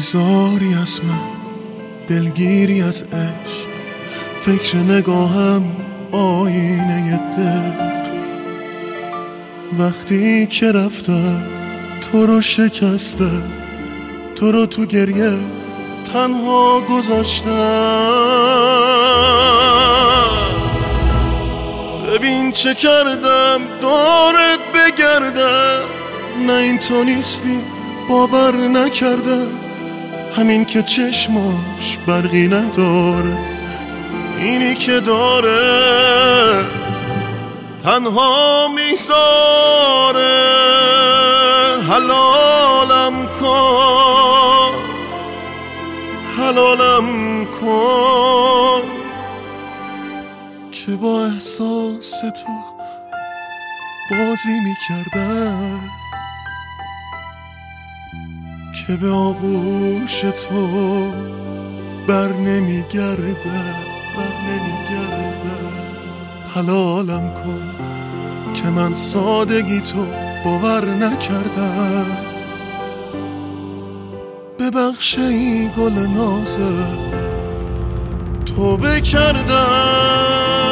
بیزاری از من، دلگیری از عشق، فکر نگاهم آینه دق. وقتی که رفتم تو رو شکسته، تو رو تو گریه تنها گذاشتم. ببین چه کردم دارت بگردم، نه این تو نیستی باور نکردم. همین که چشماش برقی نداره، اینی که داره تنها میذاره. حلالم کن، حلالم کن که با احساس تو بازی میکردم، که به آغوش تو بر نمیگردم. حلالم کن که من سادگی تو باور نکردم. ببخش این گل نازه توبه کردم.